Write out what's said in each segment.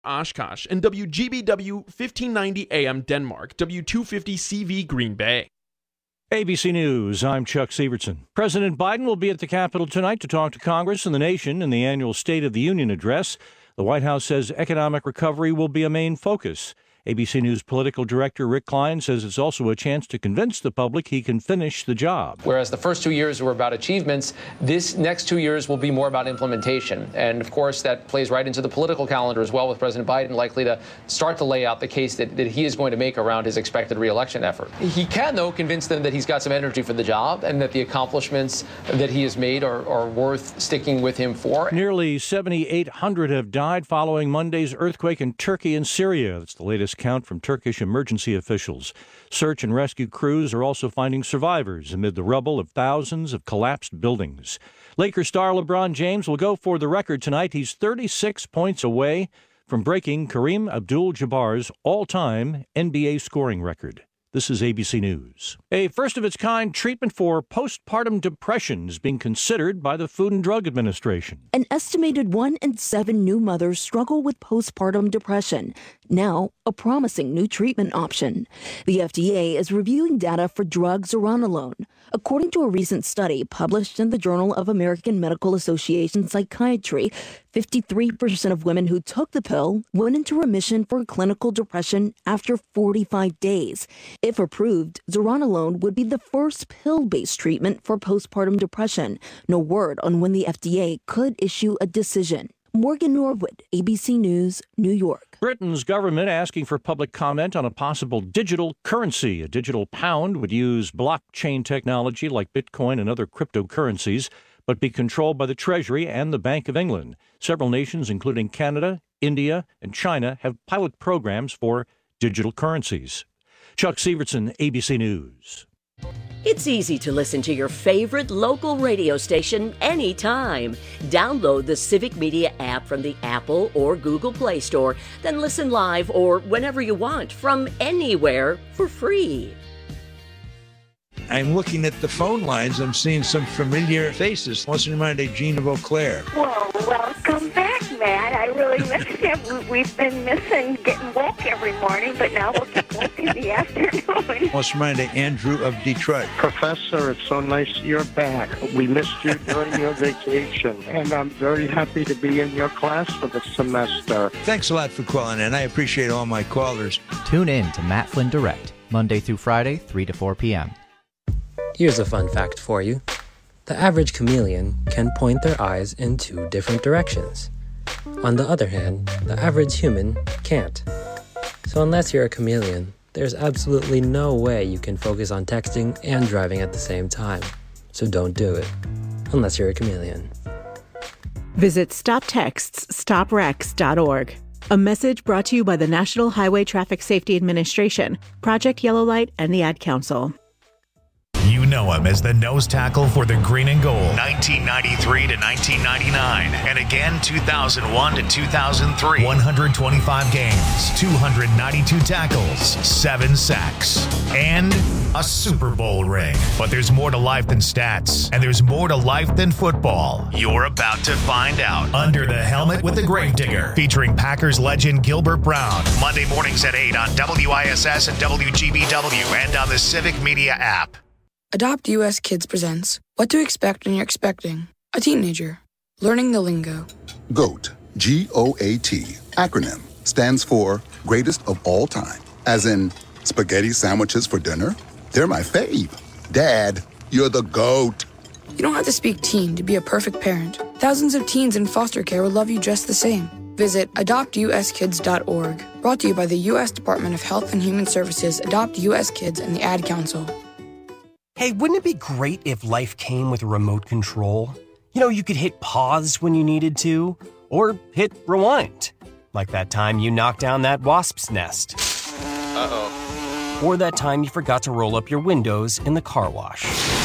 Oshkosh, and WGBW 1590 AM Denmark, W250 CV Green Bay. ABC News, I'm Chuck Severson. President Biden will be at the Capitol tonight to talk to Congress and the nation in the annual State of the Union address. The White House says economic recovery will be a main focus. ABC News political director Rick Klein says it's also a chance to convince the public he can finish the job. Whereas the first 2 years were about achievements, this next 2 years will be more about implementation. And of course, that plays right into the political calendar as well, with President Biden likely to start to lay out the case that he is going to make around his expected re-election effort. He can, though, convince them that he's got some energy for the job and that the accomplishments that he has made are worth sticking with him for. Nearly 7,800 have died following Monday's earthquake in Turkey and Syria. That's the latest count from Turkish emergency officials. Search and rescue crews are also finding survivors amid the rubble of thousands of collapsed buildings. Lakers star LeBron James will go for the record tonight. He's 36 points away from breaking Kareem Abdul-Jabbar's all-time NBA scoring record. This is ABC News. A first-of-its-kind treatment for postpartum depression is being considered by the Food and Drug Administration. An estimated 1 in 7 new mothers struggle with postpartum depression. Now, a promising new treatment option. The FDA is reviewing data for drug zuranolone. According to a recent study published in the Journal of American Medical Association Psychiatry, 53% of women who took the pill went into remission for clinical depression after 45 days. If approved, zuranolone would be the first pill-based treatment for postpartum depression. No word on when the FDA could issue a decision. Morgan Norwood, ABC News, New York. Britain's government asking for public comment on a possible digital currency. A digital pound would use blockchain technology like Bitcoin and other cryptocurrencies, but be controlled by the Treasury and the Bank of England. Several nations, including Canada, India, and China, have pilot programs for digital currencies. Chuck Severson, ABC News. It's easy to listen to your favorite local radio station anytime. Download the Civic Media app from the Apple or Google Play Store, then listen live or whenever you want from anywhere for free. I'm looking at the phone lines. I'm seeing some familiar faces. What's in mind, Gene of Eau Claire? Well, welcome back, Matt. I really miss you. We've been missing getting woke every morning, but now we'll get woke in the afternoon. What's in mind, Andrew of Detroit? Professor, it's so nice you're back. We missed you during your vacation, and I'm very happy to be in your class for the semester. Thanks a lot for calling in. I appreciate all my callers. Tune in to Matt Flynn Direct, Monday through Friday, 3 to 4 p.m. Here's a fun fact for you. The average chameleon can point their eyes in 2 different directions. On the other hand, the average human can't. So unless you're a chameleon, there's absolutely no way you can focus on texting and driving at the same time. So don't do it, unless you're a chameleon. Visit StopTextsStopWrecks.org. A message brought to you by the National Highway Traffic Safety Administration, Project Yellow Light, and the Ad Council. You know him as the nose tackle for the Green and Gold, 1993 to 1999, and again 2001 to 2003. 125 games, 292 tackles, 7 sacks, and a Super Bowl ring. But there's more to life than stats, and there's more to life than football. You're about to find out. Under the Helmet with the Gravedigger, featuring Packers legend Gilbert Brown. Monday mornings at 8 on WISS and WGBW, and on the Civic Media app. Adopt US Kids presents What to Expect When You're Expecting a Teenager. Learning the lingo. GOAT, G-O-A-T, acronym, stands for Greatest of All Time. As in, spaghetti sandwiches for dinner? They're my fave. Dad, you're the GOAT. You don't have to speak teen to be a perfect parent. Thousands of teens in foster care will love you just the same. Visit adoptuskids.org. Brought to you by the U.S. Department of Health and Human Services, Adopt U.S. Kids, and the Ad Council. Hey, wouldn't it be great if life came with a remote control? You know, you could hit pause when you needed to, or hit rewind. Like that time you knocked down that wasp's nest. Uh-oh. Or that time you forgot to roll up your windows in the car wash.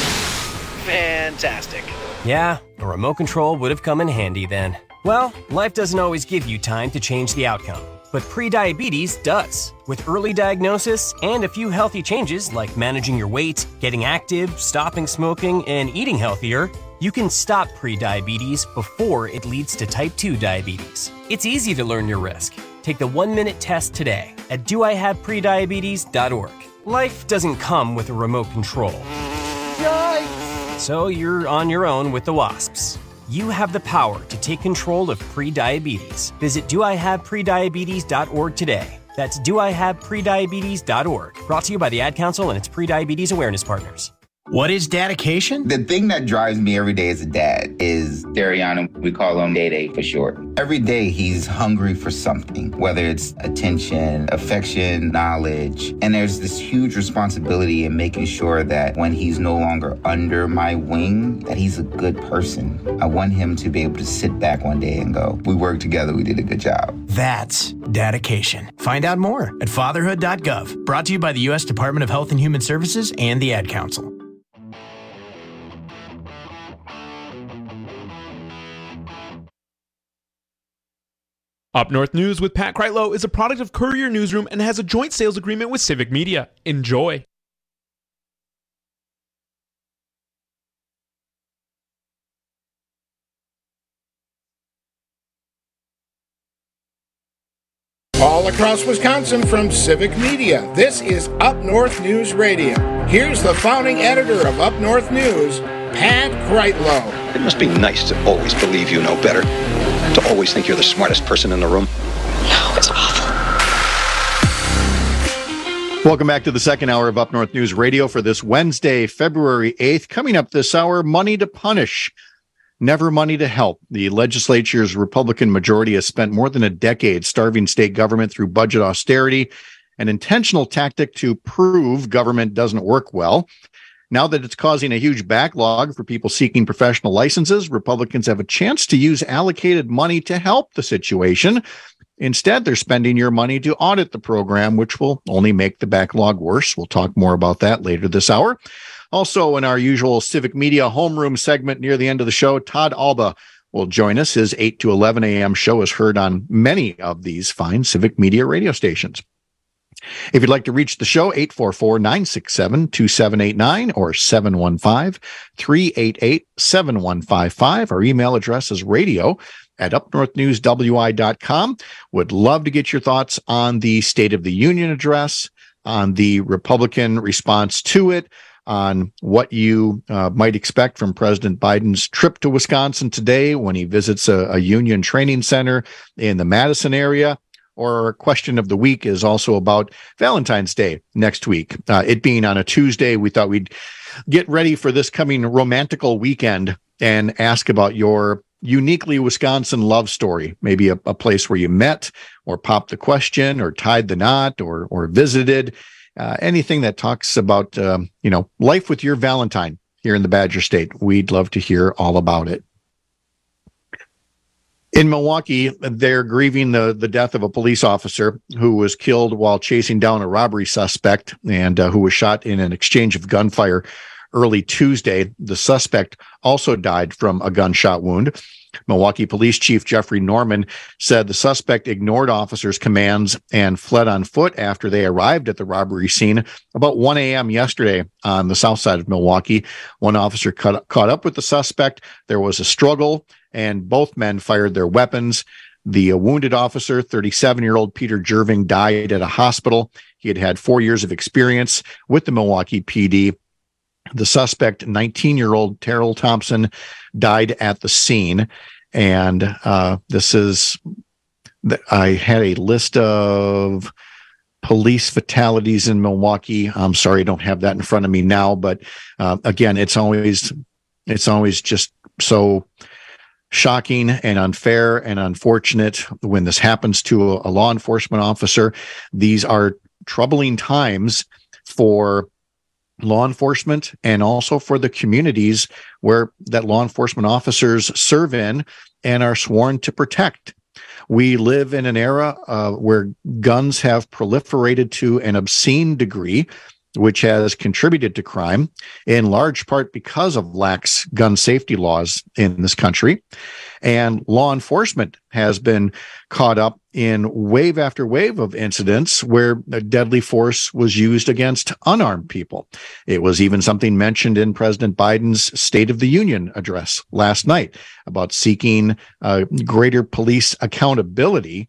Fantastic. Yeah, a remote control would have come in handy then. Well, life doesn't always give you time to change the outcome. But prediabetes does. With early diagnosis and a few healthy changes like managing your weight, getting active, stopping smoking, and eating healthier, you can stop prediabetes before it leads to type 2 diabetes. It's easy to learn your risk. Take the 1-minute test today at doihaveprediabetes.org. Life doesn't come with a remote control. Yikes! So you're on your own with the wasps. You have the power to take control of prediabetes. Visit doihaveprediabetes.org today. That's doihaveprediabetes.org. Brought to you by the Ad Council and its prediabetes awareness partners. What is dedication? The thing that drives me every day as a dad is Dariana. We call him Day for short. Every day he's hungry for something, whether it's attention, affection, knowledge. And there's this huge responsibility in making sure that when he's no longer under my wing, that he's a good person. I want him to be able to sit back one day and go, we worked together, we did a good job. That's dedication. Find out more at fatherhood.gov. Brought to you by the U.S. Department of Health and Human Services and the Ad Council. Up North News with Pat Kreitlow is a product of Courier Newsroom and has a joint sales agreement with Civic Media. Enjoy. All across Wisconsin from Civic Media, this is Up North News Radio. Here's the founding editor of Up North News, Pat Kreitlow. It must be nice to always believe you know better, to always think you're the smartest person in the room. No, it's awful. Welcome back to the second hour of Up North News Radio for this Wednesday, February 8th. Coming up this hour, money to punish, never money to help. The legislature's Republican majority has spent more than a decade starving state government through budget austerity, an intentional tactic to prove government doesn't work well. Now that it's causing a huge backlog for people seeking professional licenses, Republicans have a chance to use allocated money to help the situation. Instead, they're spending your money to audit the program, which will only make the backlog worse. We'll talk more about that later this hour. Also, in our usual Civic Media homeroom segment near the end of the show, Todd Alba will join us. His 8 to 11 a.m. show is heard on many of these fine Civic Media radio stations. If you'd like to reach the show, 844-967-2789 or 715-388-7155. Our email address is radio@upnorthnewswi.com. Would love to get your thoughts on the State of the Union address, on the Republican response to it, on what you might expect from President Biden's trip to Wisconsin today when he visits a union training center in the Madison area. Or our question of the week is also about Valentine's Day next week. It being on a Tuesday, we thought we'd get ready for this coming romantical weekend and ask about your uniquely Wisconsin love story. Maybe a place where you met or popped the question or tied the knot or visited. Anything that talks about, life with your Valentine here in the Badger State. We'd love to hear all about it. In Milwaukee, they're grieving the death of a police officer who was killed while chasing down a robbery suspect and who was shot in an exchange of gunfire early Tuesday. The suspect also died from a gunshot wound. Milwaukee Police Chief Jeffrey Norman said the suspect ignored officers' commands and fled on foot after they arrived at the robbery scene about 1 a.m. yesterday on the south side of Milwaukee. One officer caught up with the suspect. There was a struggle, and both men fired their weapons. The wounded officer, 37-year-old Peter Jerving, died at a hospital. He had had 4 years of experience with the Milwaukee PD. The suspect, 19-year-old Terrell Thompson, died at the scene. And I had a list of police fatalities in Milwaukee. I'm sorry, I don't have that in front of me now. But again, it's always just so shocking and unfair and unfortunate when this happens to a law enforcement officer. These are troubling times for law enforcement and also for the communities where that law enforcement officers serve in and are sworn to protect. We live in an era where guns have proliferated to an obscene degree, which has contributed to crime, in large part because of lax gun safety laws in this country. And law enforcement has been caught up in wave after wave of incidents where a deadly force was used against unarmed people. It was even something mentioned in President Biden's State of the Union address last night about seeking greater police accountability.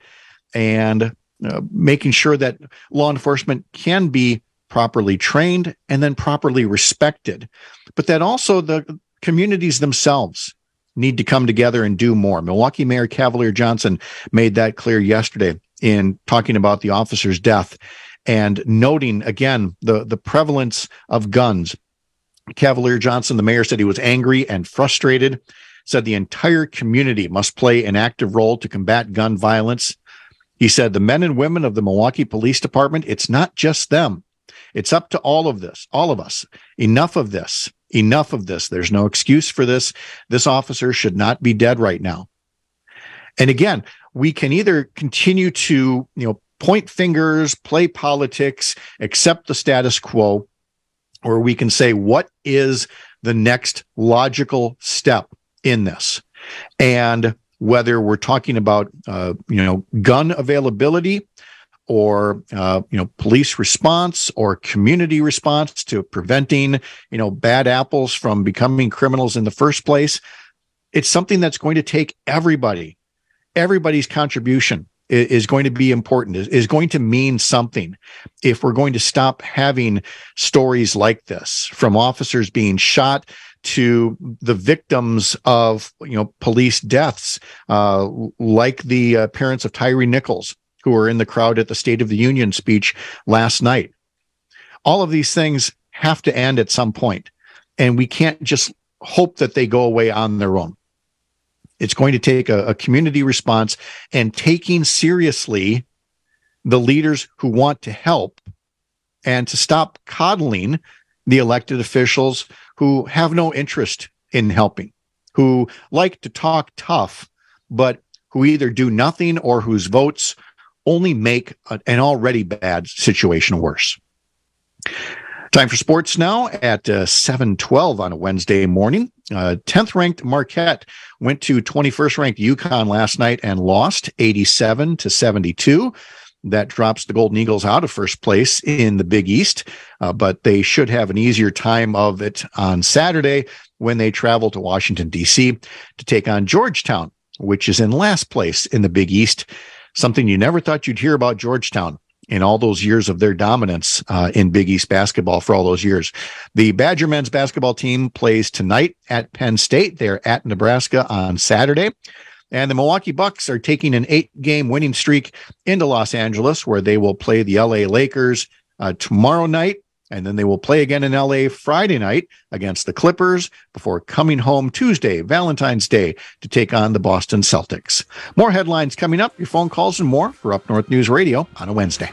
and making sure that law enforcement can be properly trained and then properly respected, but that also the communities themselves need to come together and do more. Milwaukee Mayor Cavalier Johnson made that clear yesterday in talking about the officer's death and noting again the prevalence of guns. Cavalier Johnson, the mayor, said he was angry and frustrated, said the entire community must play an active role to combat gun violence. He said the men and women of the Milwaukee Police Department, it's not just them. It's up to all of us. Enough of this. Enough of this. There's no excuse for this. This officer should not be dead right now. And again, we can either continue to, point fingers, play politics, accept the status quo, or we can say, what is the next logical step in this? And whether we're talking about, gun availability or, police response or community response to preventing, bad apples from becoming criminals in the first place, it's something that's going to take everybody's contribution is going to be important, is going to mean something if we're going to stop having stories like this, from officers being shot to the victims of, police deaths, like the parents of Tyree Nichols, who were in the crowd at the State of the Union speech last night. All of these things have to end at some point, and we can't just hope that they go away on their own. It's going to take a community response and taking seriously the leaders who want to help, and to stop coddling the elected officials who have no interest in helping, who like to talk tough, but who either do nothing or whose votes only make an already bad situation worse. Time for sports now at 7:12 on a Wednesday morning. 10th ranked Marquette went to 21st ranked UConn last night and lost 87-72. That drops the Golden Eagles out of first place in the Big East, but they should have an easier time of it on Saturday when they travel to Washington, D.C. to take on Georgetown, which is in last place in the Big East. Something you never thought you'd hear about Georgetown in all those years of their dominance in Big East basketball for all those years. The Badger men's basketball team plays tonight at Penn State. They're at Nebraska on Saturday. And the Milwaukee Bucks are taking an 8-game winning streak into Los Angeles, where they will play the LA Lakers tomorrow night. And then they will play again in LA Friday night against the Clippers before coming home Tuesday, Valentine's Day, to take on the Boston Celtics. More headlines coming up, your phone calls and more for Up North News Radio on a Wednesday.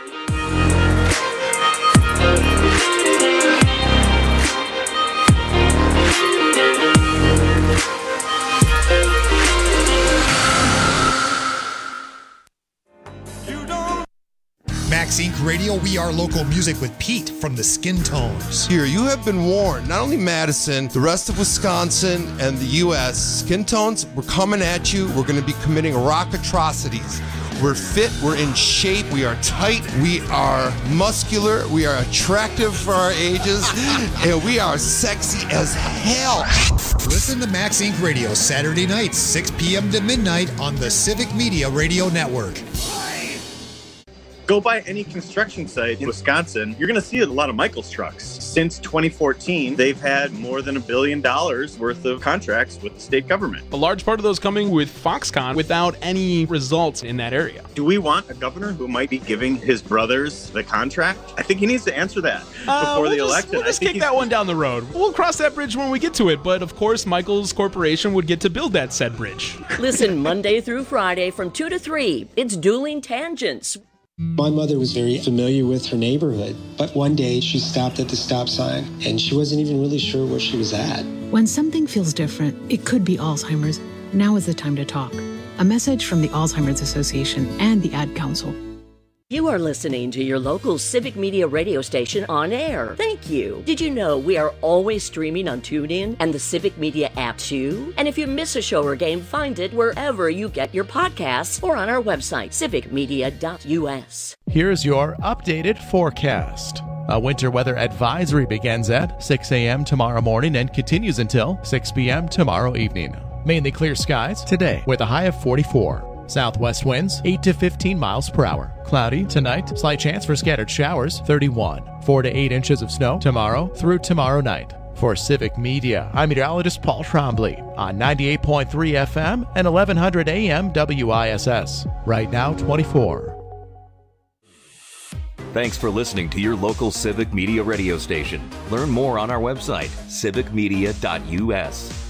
Max Inc. Radio, we are local music with Pete from the Skin Tones. Here, you have been warned. Not only Madison, the rest of Wisconsin and the U.S. Skin Tones, we're coming at you. We're going to be committing rock atrocities. We're fit, we're in shape, we are tight, we are muscular, we are attractive for our ages, and we are sexy as hell. Listen to Max Inc. Radio Saturday nights, 6 p.m. to midnight on the Civic Media Radio Network. Go by any construction site in Wisconsin, you're going to see a lot of Michaels trucks. Since 2014, they've had more than $1 billion worth of contracts with the state government. A large part of those coming with Foxconn without any results in that area. Do we want a governor who might be giving his brothers the contract? I think he needs to answer that before the election. We'll just kick that one down the road. We'll cross that bridge when we get to it, but of course, Michaels Corporation would get to build that said bridge. Listen Monday through Friday from 2 to 3. It's Dueling Tangents. My mother was very familiar with her neighborhood, but one day she stopped at the stop sign and she wasn't even really sure where she was at. When something feels different, it could be Alzheimer's. Now is the time to talk. A message from the Alzheimer's Association and the Ad Council. You are listening to your local Civic Media radio station on air. Thank you. Did you know we are always streaming on TuneIn and the Civic Media app too? And if you miss a show or game, find it wherever you get your podcasts or on our website, civicmedia.us. Here's your updated forecast. A winter weather advisory begins at 6 a.m. tomorrow morning and continues until 6 p.m. tomorrow evening. Mainly clear skies today with a high of 44. Southwest winds 8 to 15 miles per hour. Cloudy tonight, slight chance for scattered showers, 31. 4 to 8 inches of snow tomorrow through tomorrow night. For Civic Media, I'm meteorologist Paul Trombley on 98.3 FM and 1100 AM WISS. Right now, 24. Thanks for listening to your local Civic Media radio station. Learn more on our website, civicmedia.us.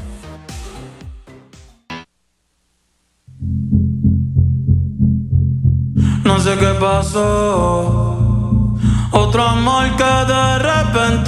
No sé qué pasó. Otro amor que de repente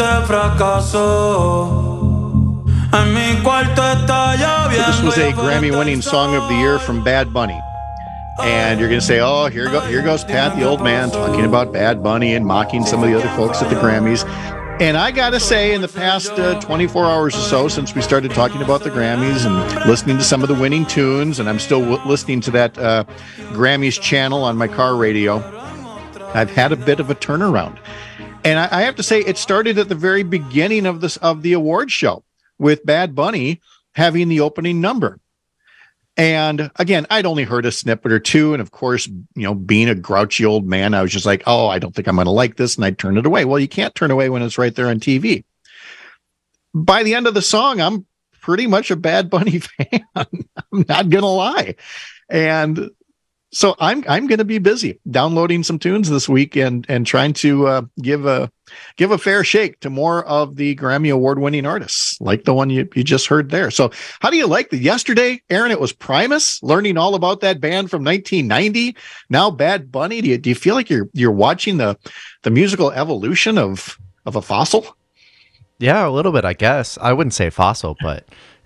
fracasó. En mi cuarto está lloviendo. This was a Grammy-winning Song of the Year from Bad Bunny. And you're going to say, oh, here goes Pat, the old man, talking about Bad Bunny and mocking some of the other folks at the Grammys. And I got to say, in the past 24 hours or so, since we started talking about the Grammys and listening to some of the winning tunes, and I'm still listening to that Grammys channel on my car radio, I've had a bit of a turnaround. And I have to say, it started at the very beginning of the award show with Bad Bunny having the opening number. And again, I'd only heard a snippet or two. And of course, being a grouchy old man, I was just like, oh, I don't think I'm going to like this. And I'd turn it away. Well, you can't turn away when it's right there on TV. By the end of the song, I'm pretty much a Bad Bunny fan. I'm not going to lie. And so I'm going to be busy downloading some tunes this week and trying to give a fair shake to more of the Grammy Award winning artists, like the one you just heard there. So how do you like yesterday, Aaron? It was Primus, learning all about that band from 1990. Now Bad Bunny. Do you feel like you're watching the musical evolution of a fossil? Yeah, a little bit, I guess. I wouldn't say fossil, but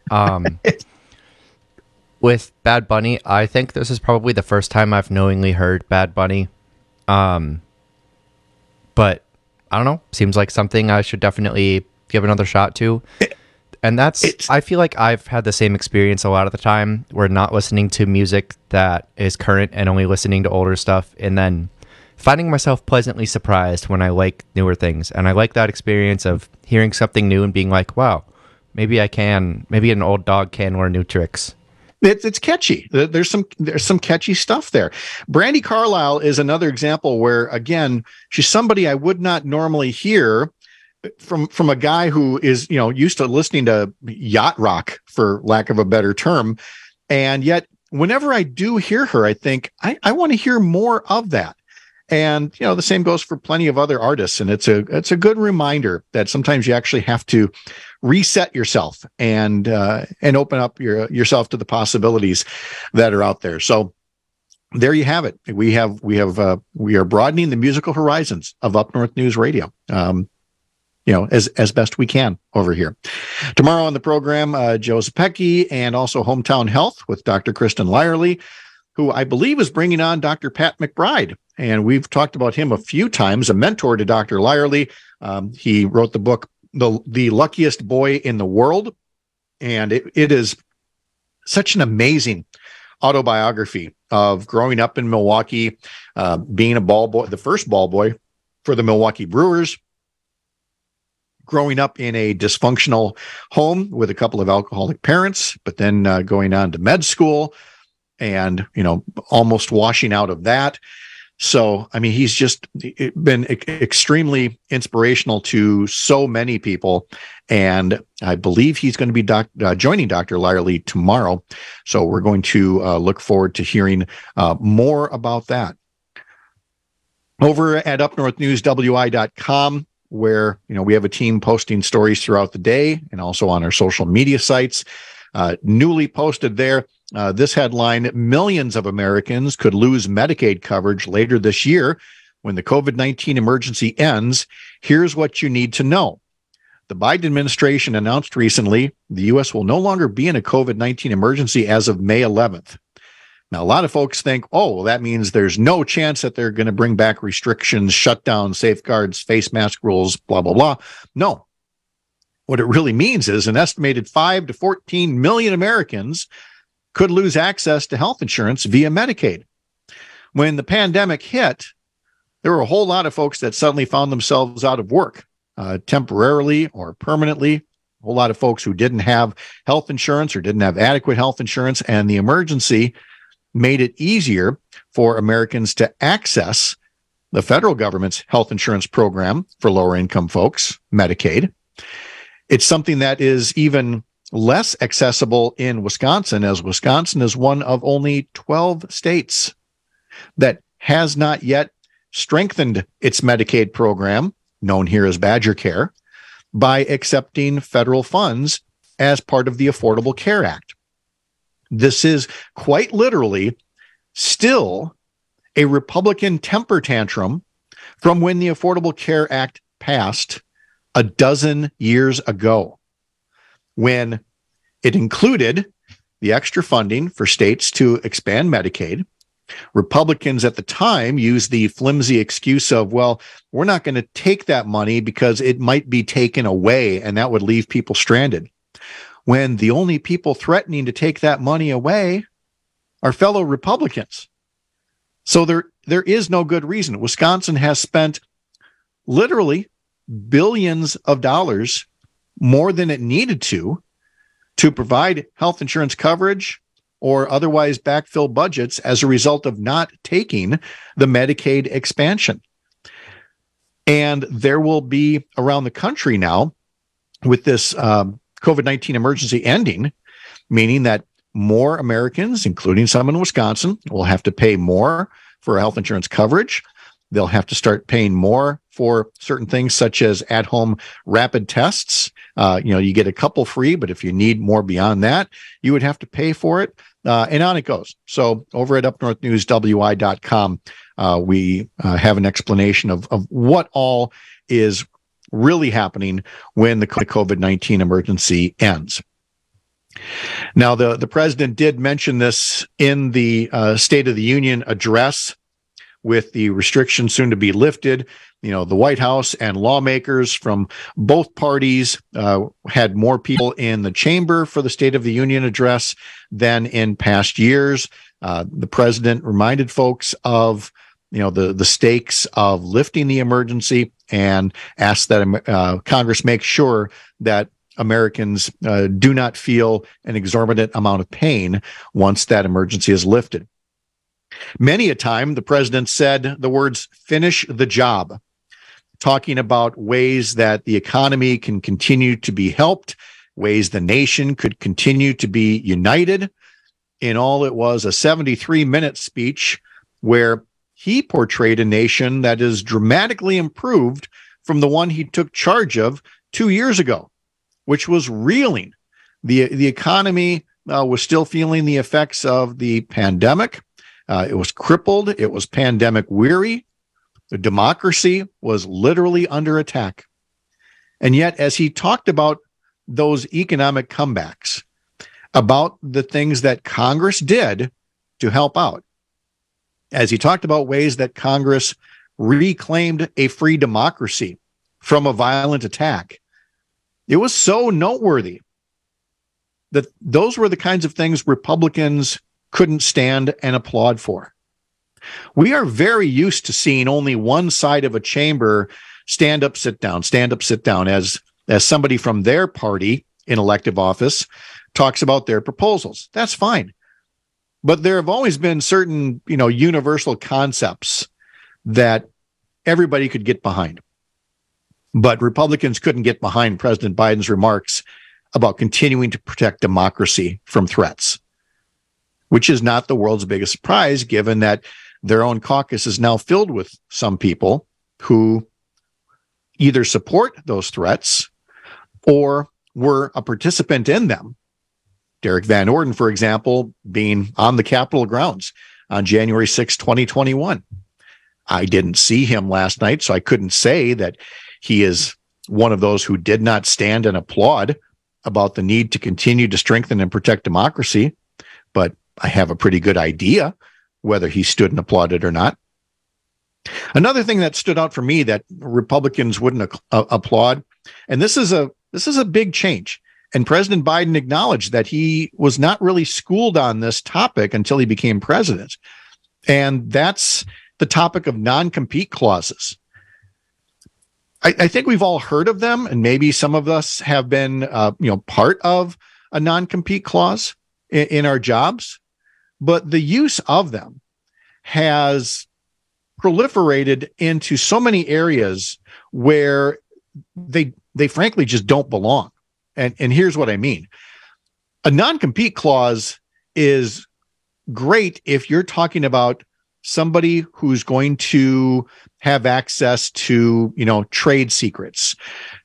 with Bad Bunny, I think this is probably the first time I've knowingly heard Bad Bunny. But I don't know. Seems like something I should definitely give another shot to. And I feel like I've had the same experience a lot of the time. We're not listening to music that is current and only listening to older stuff. And then finding myself pleasantly surprised when I like newer things. And I like that experience of hearing something new and being like, wow, maybe an old dog can learn new tricks. It's catchy. There's some catchy stuff there. Brandi Carlile is another example where, again, she's somebody I would not normally hear from a guy who is, used to listening to yacht rock, for lack of a better term. And yet, whenever I do hear her, I think I want to hear more of that. And, the same goes for plenty of other artists. And it's a good reminder that sometimes you actually have to reset yourself and open up yourself to the possibilities that are out there. So there you have it. We are broadening the musical horizons of Up North News Radio, as best we can over here. Tomorrow on the program, Joe Zepecki and also Hometown Health with Dr. Kristen Lyerly, who I believe is bringing on Dr. Pat McBride. And we've talked about him a few times, a mentor to Dr. Lyerly. He wrote the book, The Luckiest Boy in the World. And it is such an amazing autobiography of growing up in Milwaukee, being a ball boy, the first ball boy for the Milwaukee Brewers, growing up in a dysfunctional home with a couple of alcoholic parents, but then going on to med school and, almost washing out of that. So, he's just been extremely inspirational to so many people. And I believe he's going to be joining Dr. Lyerly tomorrow. So we're going to look forward to hearing more about that. Over at upnorthnewswi.com, where, we have a team posting stories throughout the day and also on our social media sites. Newly posted there, this headline: millions of Americans could lose Medicaid coverage later this year when the COVID-19 emergency ends. Here's what you need to know. The Biden administration announced recently the U.S. will no longer be in a COVID-19 emergency as of May 11th. Now, a lot of folks think, oh, well, that means there's no chance that they're going to bring back restrictions, shutdowns, safeguards, face mask rules, blah, blah, blah. No. What it really means is an estimated 5 to 14 million Americans could lose access to health insurance via Medicaid. When the pandemic hit, there were a whole lot of folks that suddenly found themselves out of work, temporarily or permanently. A whole lot of folks who didn't have health insurance or didn't have adequate health insurance, and the emergency made it easier for Americans to access the federal government's health insurance program for lower income folks, Medicaid. It's something that is even less accessible in Wisconsin, as Wisconsin is one of only 12 states that has not yet strengthened its Medicaid program, known here as Badger Care, by accepting federal funds as part of the Affordable Care Act. This is quite literally still a Republican temper tantrum from when the Affordable Care Act passed a dozen years ago, when it included the extra funding for states to expand Medicaid. Republicans at the time used the flimsy excuse of, well, we're not going to take that money because it might be taken away and that would leave people stranded. When the only people threatening to take that money away are fellow Republicans. So there is no good reason. Wisconsin has spent literally billions of dollars more than it needed to provide health insurance coverage or otherwise backfill budgets as a result of not taking the Medicaid expansion. And there will be around the country now, with this COVID-19 emergency ending, meaning that more Americans, including some in Wisconsin, will have to pay more for health insurance coverage. They'll have to start paying more for certain things such as at-home rapid tests. You get a couple free, but if you need more beyond that, you would have to pay for it. And on it goes. So over at upnorthnewswi.com, we have an explanation of what all is really happening when the COVID-19 emergency ends. Now, the president did mention this in the State of the Union address, with the restrictions soon to be lifted. The White House and lawmakers from both parties had more people in the chamber for the State of the Union address than in past years. The president reminded folks of the stakes of lifting the emergency and asked that Congress make sure that Americans do not feel an exorbitant amount of pain once that emergency is lifted. Many a time, the president said the words, "finish the job," talking about ways that the economy can continue to be helped, ways the nation could continue to be united. In all, it was a 73-minute speech where he portrayed a nation that is dramatically improved from the one he took charge of 2 years ago, which was reeling. The economy was still feeling the effects of the pandemic. It was crippled. It was pandemic weary. The democracy was literally under attack. And yet, as he talked about those economic comebacks, about the things that Congress did to help out, as he talked about ways that Congress reclaimed a free democracy from a violent attack, it was so noteworthy that those were the kinds of things Republicans couldn't stand and applaud for. We are very used to seeing only one side of a chamber stand up, sit down, as somebody from their party in elective office talks about their proposals. That's fine. But there have always been certain, universal concepts that everybody could get behind. But Republicans couldn't get behind President Biden's remarks about continuing to protect democracy from threats, which is not the world's biggest surprise, given that their own caucus is now filled with some people who either support those threats or were a participant in them. Derek Van Orden, for example, being on the Capitol grounds on January 6, 2021. I didn't see him last night, so I couldn't say that he is one of those who did not stand and applaud about the need to continue to strengthen and protect democracy, but I have a pretty good idea whether he stood and applauded or not. Another thing that stood out for me that Republicans wouldn't applaud, and this is a big change, and President Biden acknowledged that he was not really schooled on this topic until he became president, and that's the topic of non-compete clauses. I think we've all heard of them, and maybe some of us have been part of a non-compete clause in our jobs. but the use of them has proliferated into so many areas where they frankly just don't belong. And here's what I mean. A non-compete clause is great if you're talking about somebody who's going to have access to, trade secrets,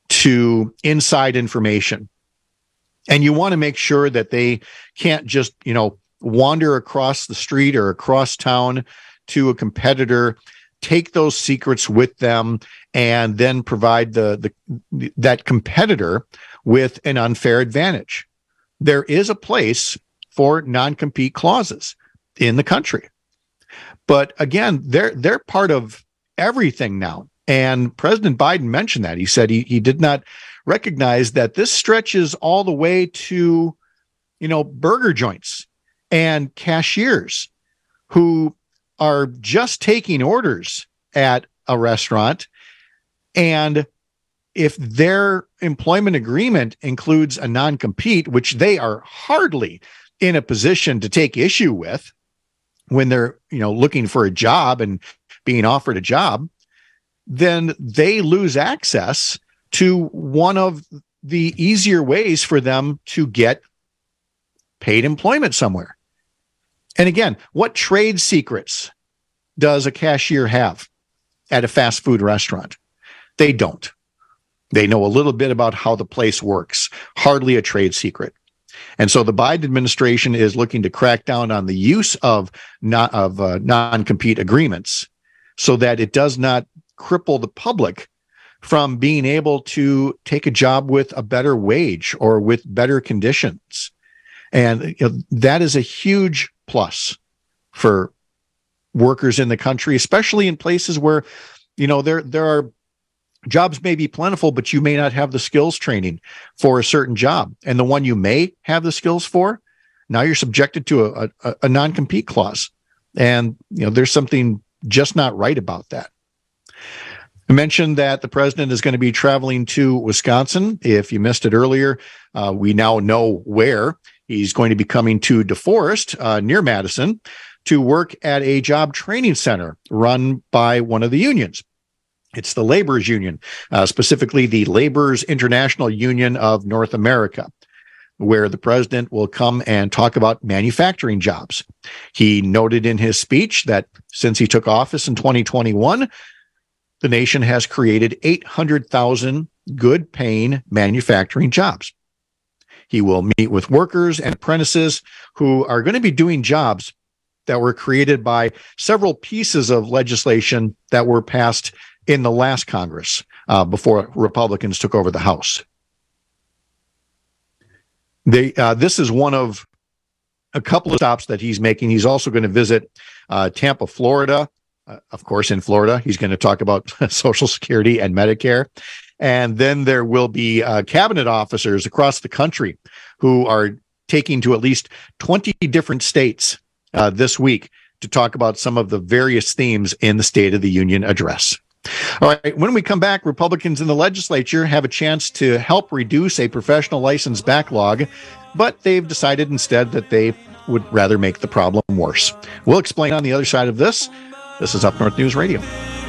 to inside information. And you want to make sure that they can't just, wander across the street or across town to a competitor, take those secrets with them, and then provide that competitor with an unfair advantage. There is a place for non-compete clauses in the country. But again, they're part of everything now. And President Biden mentioned that. He said he did not recognize that this stretches all the way to, burger joints and cashiers who are just taking orders at a restaurant. And if their employment agreement includes a non-compete, which they are hardly in a position to take issue with when they're, looking for a job and being offered a job, then they lose access to one of the easier ways for them to get paid employment somewhere. And again, what trade secrets does a cashier have at a fast food restaurant? They don't. They know a little bit about how the place works, hardly a trade secret. And so the Biden administration is looking to crack down on the use of non-compete agreements so that it does not cripple the public from being able to take a job with a better wage or with better conditions. And that is a huge plus for workers in the country, especially in places where, there are jobs may be plentiful, but you may not have the skills training for a certain job. And the one you may have the skills for, now you're subjected to a non-compete clause. And, there's something just not right about that. I mentioned that the president is going to be traveling to Wisconsin. If you missed it earlier, we now know where. He's going to be coming to DeForest near Madison to work at a job training center run by one of the unions. It's the Laborers Union, specifically the Laborers International Union of North America, where the president will come and talk about manufacturing jobs. He noted in his speech that since he took office in 2021, the nation has created 800,000 good-paying manufacturing jobs. He will meet with workers and apprentices who are going to be doing jobs that were created by several pieces of legislation that were passed in the last Congress before Republicans took over the House. This is one of a couple of stops that he's making. He's also going to visit Tampa, Florida. Of course, in Florida, he's going to talk about Social Security and Medicare. And then there will be cabinet officers across the country who are taking to at least 20 different states this week to talk about some of the various themes in the State of the Union address. All right, when we come back, Republicans in the legislature have a chance to help reduce a professional license backlog, but they've decided instead that they would rather make the problem worse. We'll explain on the other side of this. This is Up North News Radio.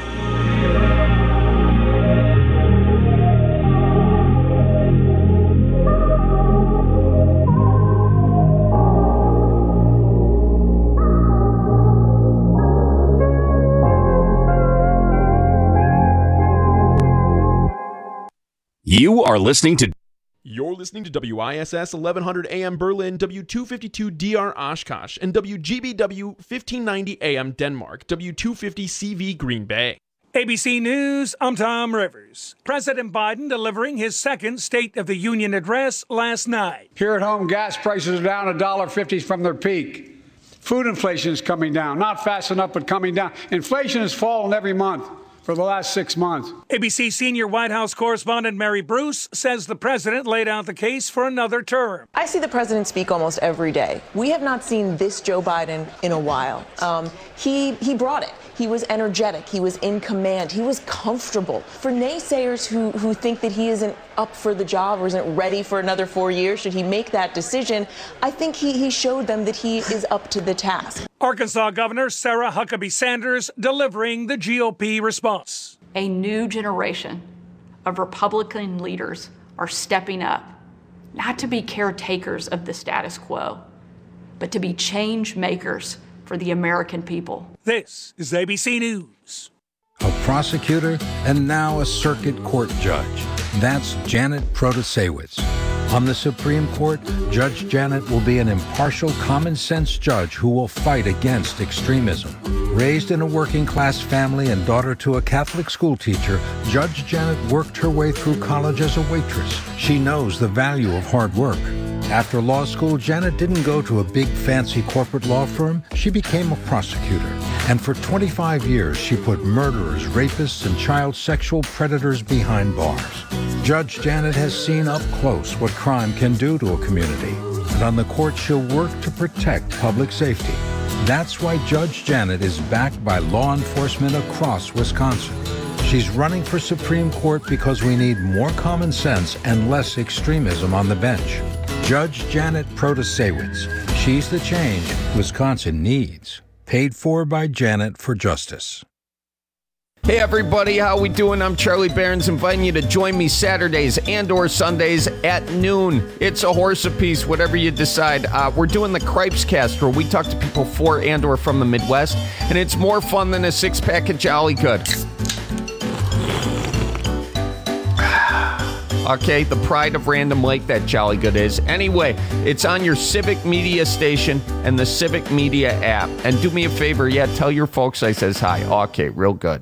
You are listening to... You're listening to WISS 1100 AM Berlin, W252 DR Oshkosh, and WGBW 1590 AM Denmark, W250 CV Green Bay. ABC News, I'm Tom Rivers. President Biden delivering his second State of the Union address last night. Here at home, gas prices are down $1.50 from their peak. Food inflation is coming down, not fast enough, but coming down. Inflation has fallen every month for the last 6 months. ABC senior White House correspondent Mary Bruce says the president laid out the case for another term. I see the president speak almost every day. We have not seen this Joe Biden in a while. He brought it. He was energetic. He was in command. He was comfortable. For naysayers who think that he isn't up for the job or isn't ready for another 4 years, should he make that decision, I think he showed them that he is up to the task. Arkansas Governor Sarah Huckabee Sanders delivering the GOP response. A new generation of Republican leaders are stepping up, not to be caretakers of the status quo, but to be change makers for the American people. This is ABC News. A prosecutor and now a circuit court judge. That's Janet Protasewicz. On the Supreme Court, Judge Janet will be an impartial, common-sense judge who will fight against extremism. Raised in a working-class family and daughter to a Catholic schoolteacher, Judge Janet worked her way through college as a waitress. She knows the value of hard work. After law school, Janet didn't go to a big, fancy corporate law firm. She became a prosecutor. And for 25 years, she put murderers, rapists, and child sexual predators behind bars. Judge Janet has seen up close what crime can do to a community. And on the court, she'll work to protect public safety. That's why Judge Janet is backed by law enforcement across Wisconsin. She's running for Supreme Court because we need more common sense and less extremism on the bench. Judge Janet Protasewicz. She's the change Wisconsin needs. Paid for by Janet for Justice. Hey everybody, how we doing? I'm Charlie Barons, inviting you to join me Saturdays and or Sundays at noon. It's a horse apiece, whatever you decide. We're doing the Cripes Cast, where we talk to people for and or from the Midwest, and it's more fun than a six-pack of Jolly Good. Okay, the pride of Random Lake, that Jolly Good is. Anyway, it's on your Civic Media station and the Civic Media app. And do me a favor, tell your folks I says hi. Okay, real good.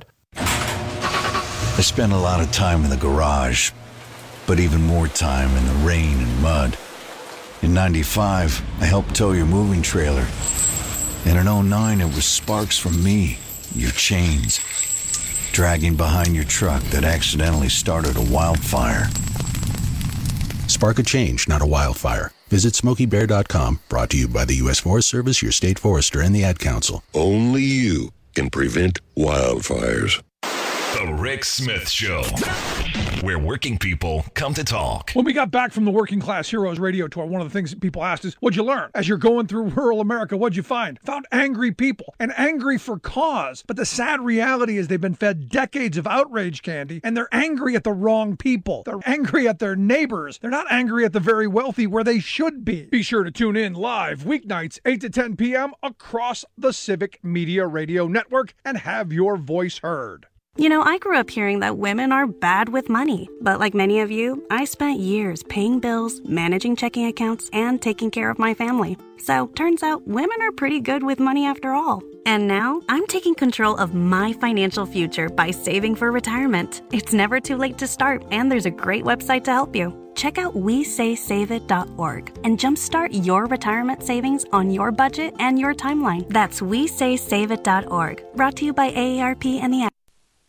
I spent a lot of time in the garage, but even more time in the rain and mud. In 95, I helped tow your moving trailer. And in 09, it was sparks from me, your chains, dragging behind your truck that accidentally started a wildfire. Spark a change, not a wildfire. Visit SmokeyBear.com, brought to you by the U.S. Forest Service, your state forester, and the Ad Council. Only you can prevent wildfires. The Rick Smith Show, where working people come to talk. When we got back from the Working Class Heroes radio tour, one of the things that people asked is, what'd you learn? As you're going through rural America, what'd you find? Found angry people, and angry for cause. But the sad reality is they've been fed decades of outrage candy, and they're angry at the wrong people. They're angry at their neighbors. They're not angry at the very wealthy where they should be. Be sure to tune in live weeknights, 8 to 10 p.m. across the Civic Media Radio Network and have your voice heard. You know, I grew up hearing that women are bad with money. But like many of you, I spent years paying bills, managing checking accounts, and taking care of my family. So, turns out women are pretty good with money after all. And now, I'm taking control of my financial future by saving for retirement. It's never too late to start, and there's a great website to help you. Check out WeSaySaveIt.org and jumpstart your retirement savings on your budget and your timeline. That's WeSaySaveIt.org. Brought to you by AARP and the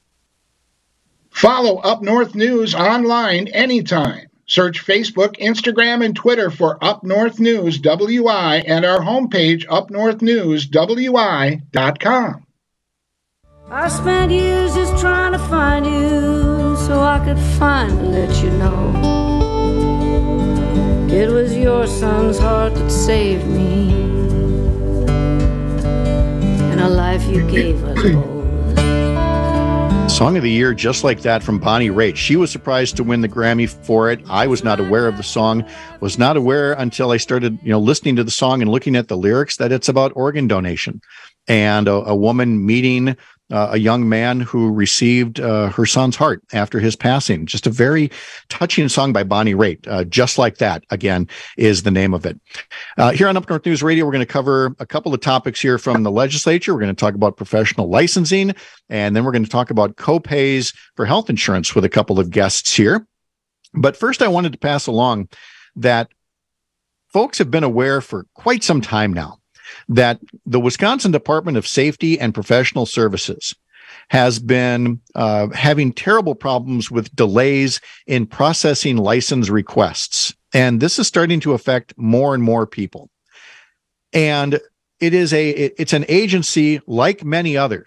Follow Up North News online anytime. Search Facebook, Instagram, and Twitter for Up North News WI and our homepage, upnorthnewswi.com. I spent years just trying to find you so I could finally let you know it was your son's heart that saved me and a life you gave us both. Song of the Year, Just Like That, from Bonnie Raitt. She was surprised to win the Grammy for it. I was not aware of the song, was not aware until I started, listening to the song and looking at the lyrics that it's about organ donation and a woman meeting a young man who received her son's heart after his passing. Just a very touching song by Bonnie Raitt. Just Like That, again, is the name of it. Here on Up North News Radio, we're going to cover a couple of topics here from the legislature. We're going to talk about professional licensing, and then we're going to talk about co-pays for health insurance with a couple of guests here. But first, I wanted to pass along that folks have been aware for quite some time now that the Wisconsin Department of Safety and Professional Services has been having terrible problems with delays in processing license requests. And this is starting to affect more and more people. And it's an agency, like many others,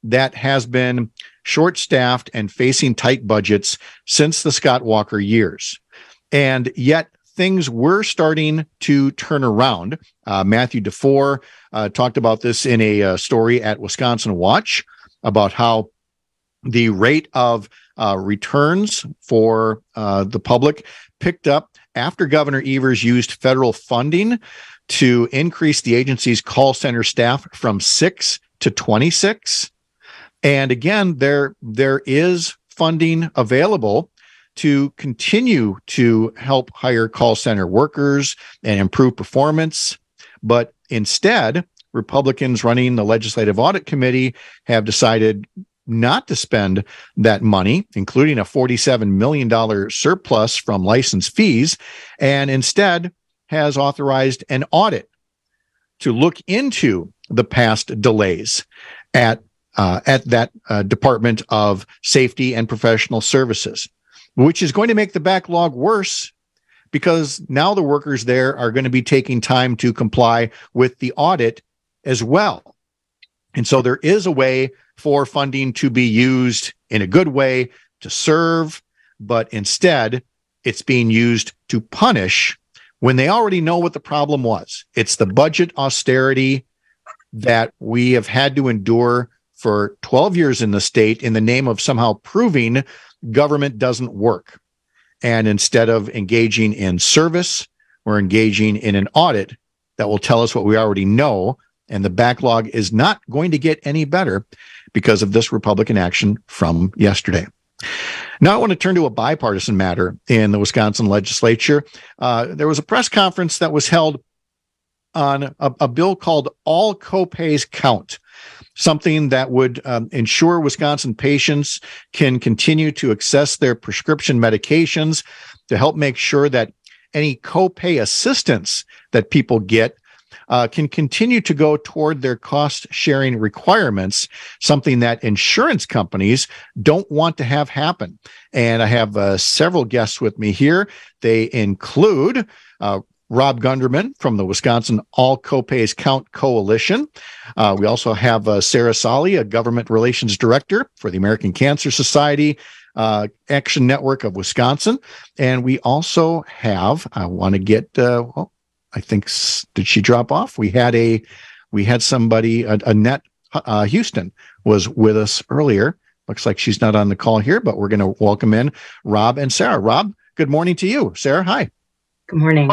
that has been short-staffed and facing tight budgets since the Scott Walker years. And yet things were starting to turn around. Matthew DeFore talked about this in a story at Wisconsin Watch about how the rate of returns for the public picked up after Governor Evers used federal funding to increase the agency's call center staff from 6 to 26. And again, there is funding available to continue to help hire call center workers and improve performance. But instead, Republicans running the Legislative Audit Committee have decided not to spend that money, including a $47 million surplus from license fees, and instead has authorized an audit to look into the past delays at that Department of Safety and Professional Services, which is going to make the backlog worse because now the workers there are going to be taking time to comply with the audit as well. And so there is a way for funding to be used in a good way to serve, but instead it's being used to punish when they already know what the problem was. It's the budget austerity that we have had to endure for 12 years in the state in the name of somehow proving government doesn't work. And instead of engaging in service, we're engaging in an audit that will tell us what we already know. And the backlog is not going to get any better because of this Republican action from yesterday. Now I want to turn to a bipartisan matter in the Wisconsin legislature. There was a press conference that was held on a bill called All Copays Count, something that would ensure Wisconsin patients can continue to access their prescription medications to help make sure that any copay assistance that people get can continue to go toward their cost-sharing requirements, something that insurance companies don't want to have happen. And I have several guests with me here. They include Rob Gunderman from the Wisconsin All Copays Count Coalition. We also have Sarah Solly, a government relations director for the American Cancer Society Action Network of Wisconsin. And we also have, I want to get, I think, did she drop off? We had somebody, Annette Houston was with us earlier. Looks like she's not on the call here, but we're going to welcome in Rob and Sarah. Rob, good morning to you. Sarah, hi. Good morning.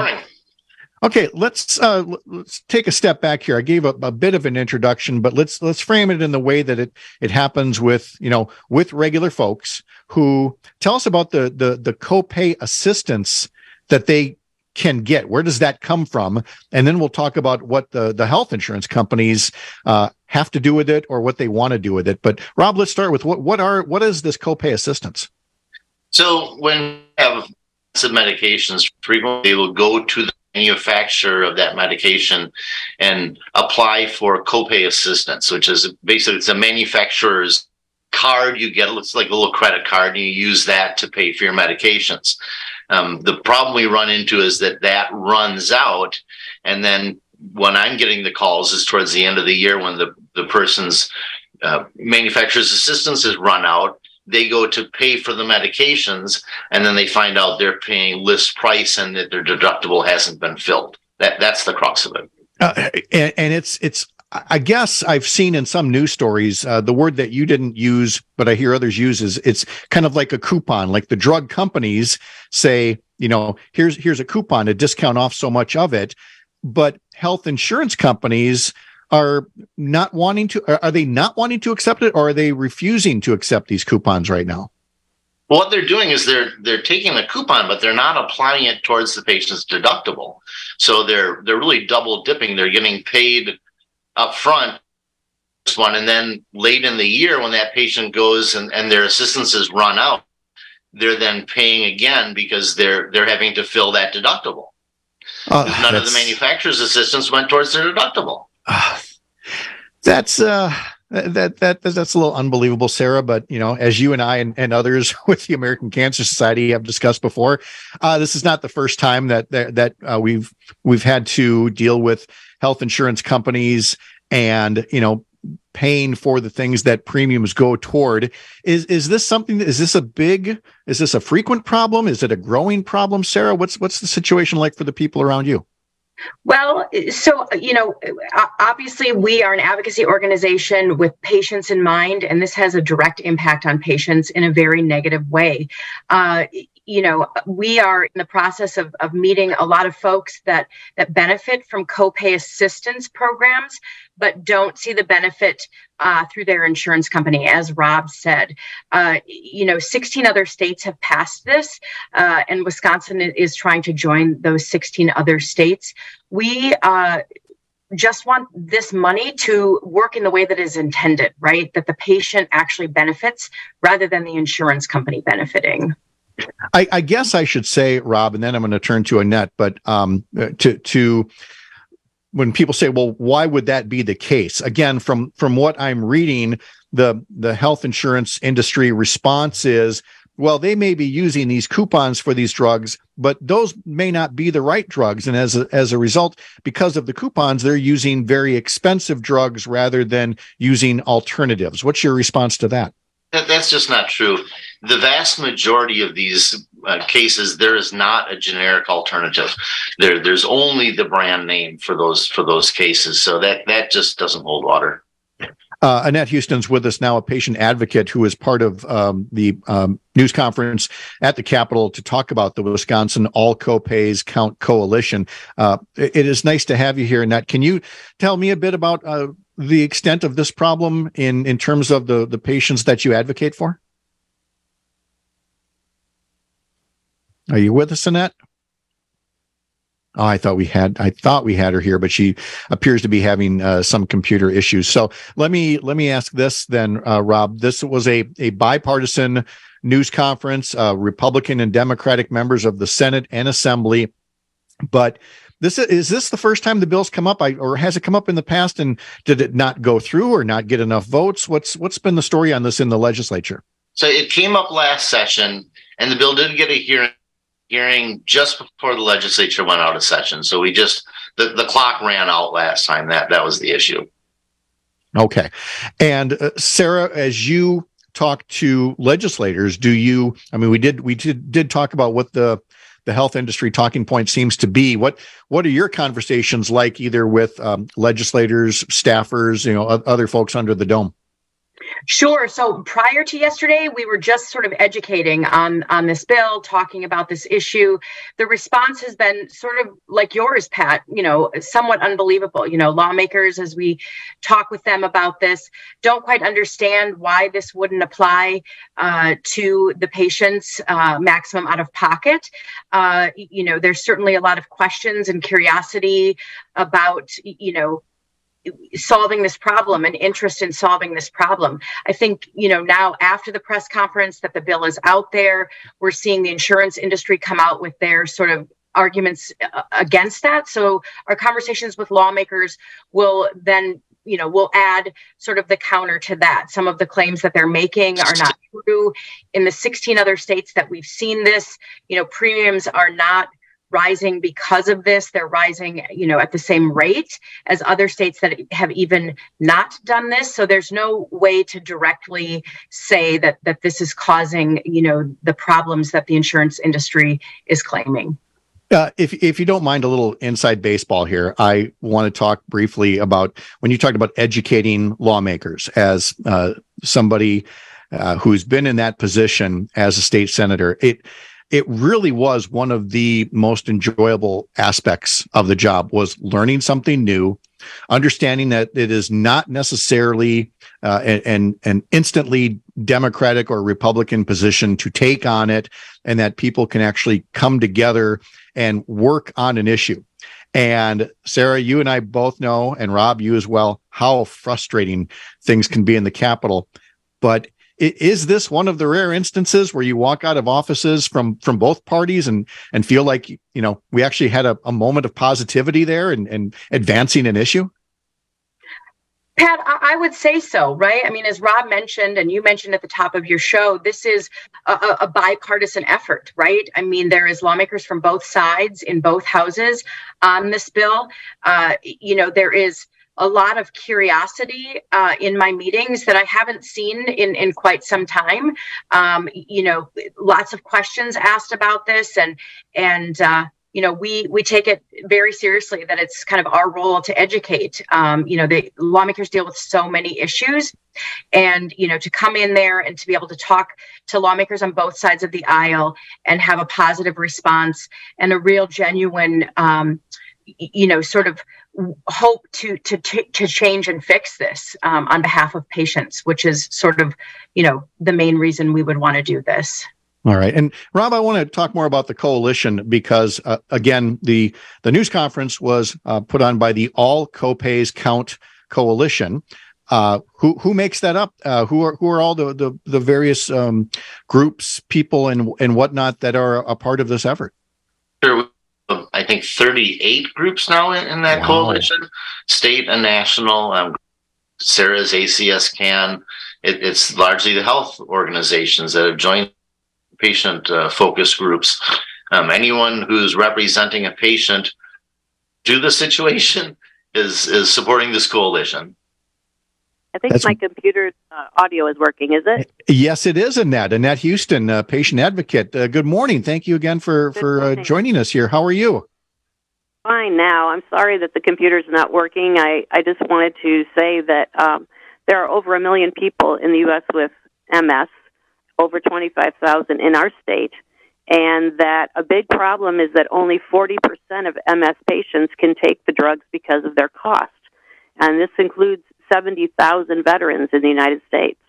Okay, let's take a step back here. I gave a bit of an introduction, but let's frame it in the way that it happens with regular folks who tell us about the copay assistance that they can get. Where does that come from? And then we'll talk about what the health insurance companies have to do with it or what they want to do with it. But Rob, let's start with what is this copay assistance? So when we have some medications, frequently they will go to the manufacturer of that medication and apply for copay assistance, which is basically it's a manufacturer's card you get. It looks like a little credit card, and you use that to pay for your medications. The problem we run into is that runs out, and then when I'm getting the calls is towards the end of the year when the person's manufacturer's assistance has run out. They go to pay for the medications, and then they find out they're paying list price and that their deductible hasn't been filled. That's the crux of it. And it's I guess I've seen in some news stories the word that you didn't use, but I hear others use is it's kind of like a coupon. Like the drug companies say, here's a coupon to discount off so much of it, but health insurance companies are not wanting to. Are they not wanting to accept it, or are they refusing to accept these coupons right now? Well, what they're doing is they're taking the coupon, but they're not applying it towards the patient's deductible. So they're really double dipping. They're getting paid up front, and then late in the year when that patient goes and their assistance is run out, they're then paying again because they're having to fill that deductible. None of the manufacturer's assistance went towards their deductible. That's a little unbelievable, Sarah. But as you and I and others with the American Cancer Society have discussed before, this is not the first time that we've had to deal with health insurance companies and paying for the things that premiums go toward. Is this a frequent problem? Is it a growing problem, Sarah? What's the situation like for the people around you? Well, so, obviously we are an advocacy organization with patients in mind, and this has a direct impact on patients in a very negative way. We are in the process of meeting a lot of folks that benefit from copay assistance programs, but don't see the benefit through their insurance company, as Rob said. 16 other states have passed this, and Wisconsin is trying to join those 16 other states. We just want this money to work in the way that is intended, right? That the patient actually benefits rather than the insurance company benefiting. I guess I should say, Rob, and then I'm going to turn to Annette, but to when people say, well, why would that be the case? Again, from what I'm reading, the health insurance industry response is, well, they may be using these coupons for these drugs, but those may not be the right drugs. And as a result, because of the coupons, they're using very expensive drugs rather than using alternatives. What's your response to that? That's just not true. The vast majority of these cases, there is not a generic alternative. There's only the brand name for those cases. So that just doesn't hold water. Annette Houston's with us now, a patient advocate who is part of the news conference at the Capitol to talk about the Wisconsin All Copays Count Coalition. It is nice to have you here, Annette. Can you tell me a bit about the extent of this problem in terms of the patients that you advocate for? Are you with us, Annette? Oh, I thought we had her here, but she appears to be having some computer issues. So let me ask this then, Rob. This was a bipartisan news conference, Republican and Democratic members of the Senate and Assembly. But is this the first time the bill's come up, or has it come up in the past? And did it not go through or not get enough votes? What's been the story on this in the legislature? So it came up last session, and the bill did get a hearing just before the legislature went out of session. So the clock ran out last time. That was the issue. Okay. And Sarah, as you talk to legislators, we did talk about what the health industry talking point seems to be. What are your conversations like, either with legislators, staffers, other folks under the dome? Sure. So prior to yesterday, we were just sort of educating on this bill, talking about this issue. The response has been sort of like yours, Pat, somewhat unbelievable. Lawmakers, as we talk with them about this, don't quite understand why this wouldn't apply to the patient's maximum out of pocket. There's certainly a lot of questions and curiosity about, solving this problem and interest in solving this problem. I think, now after the press conference that the bill is out there, we're seeing the insurance industry come out with their sort of arguments against that. So our conversations with lawmakers will then, we'll add sort of the counter to that. Some of the claims that they're making are not true. In the 16 other states that we've seen this, premiums are not rising because of this. They're rising, at the same rate as other states that have even not done this. So there's no way to directly say that this is causing, the problems that the insurance industry is claiming. If you don't mind a little inside baseball here, I want to talk briefly about when you talked about educating lawmakers as somebody who's been in that position as a state senator. It really was one of the most enjoyable aspects of the job, was learning something new, understanding that it is not necessarily an instantly Democratic or Republican position to take on it, and that people can actually come together and work on an issue. And Sarah, you and I both know, and Rob, you as well, how frustrating things can be in the Capitol. But is this one of the rare instances where you walk out of offices from both parties and feel like, we actually had a moment of positivity there and advancing an issue? Pat, I would say so, right? I mean, as Rob mentioned, and you mentioned at the top of your show, this is a bipartisan effort, right? I mean, there is lawmakers from both sides in both houses on this bill. There is a lot of curiosity in my meetings that I haven't seen in quite some time. Lots of questions asked about this, and we take it very seriously that it's kind of our role to educate. The lawmakers deal with so many issues, and to come in there and to be able to talk to lawmakers on both sides of the aisle and have a positive response and a real genuine sort of hope to change and fix this on behalf of patients, which is sort of the main reason we would want to do this. All right. And Rob, I want to talk more about the coalition because, again, the news conference was put on by the All Copays Count Coalition. Who makes that up? Who are all the various groups, people, and whatnot that are a part of this effort? Sure. I think 38 groups now in that coalition, state and national. Sarah's ACS CAN. It's largely the health organizations that have joined patient focus groups. Anyone who's representing a patient to the situation is supporting this coalition. I think my computer's audio is working, is it? Yes, it is, Annette. Annette Houston, patient advocate. Good morning. Thank you again for joining us here. How are you? Fine now. I'm sorry that the computer's not working. I just wanted to say that there are over 1 million people in the U.S. with MS, over 25,000 in our state, and that a big problem is that only 40% of MS patients can take the drugs because of their cost. And this includes 70,000 veterans in the United States.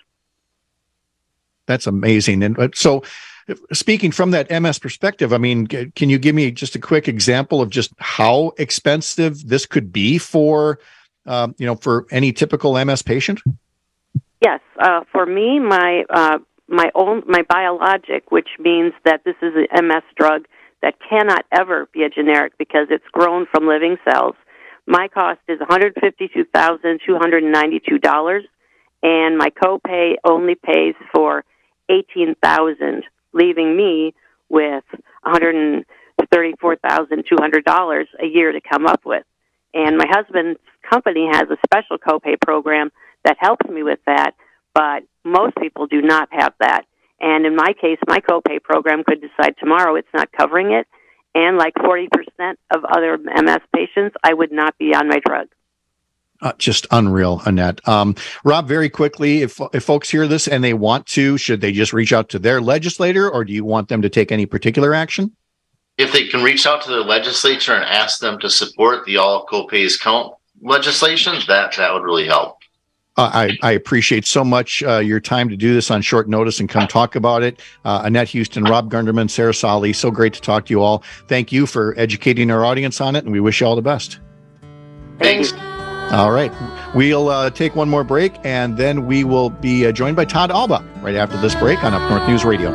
That's amazing. And so, speaking from that MS perspective, I mean, can you give me just a quick example of just how expensive this could be for any typical MS patient? Yes, for me, my biologic, which means that this is an MS drug that cannot ever be a generic because it's grown from living cells. My cost is $152,292, and my copay only pays for $18,000, leaving me with $134,200 a year to come up with. And my husband's company has a special copay program that helps me with that, but most people do not have that. And in my case, my copay program could decide tomorrow it's not covering it, and like 40% of other MS patients, I would not be on my drug. Just unreal, Annette. Rob, very quickly, if folks hear this and they want to, should they just reach out to their legislator, or do you want them to take any particular action? If they can reach out to their legislature and ask them to support the All Copays Count legislation, that would really help. I appreciate so much your time to do this on short notice and come talk about it. Annette Houston, Rob Gunderman, Sarah Solly, so great to talk to you all. Thank you for educating our audience on it, and we wish you all the best. Thanks. All right. We'll take one more break, and then we will be joined by Todd Alba right after this break on Up North News Radio.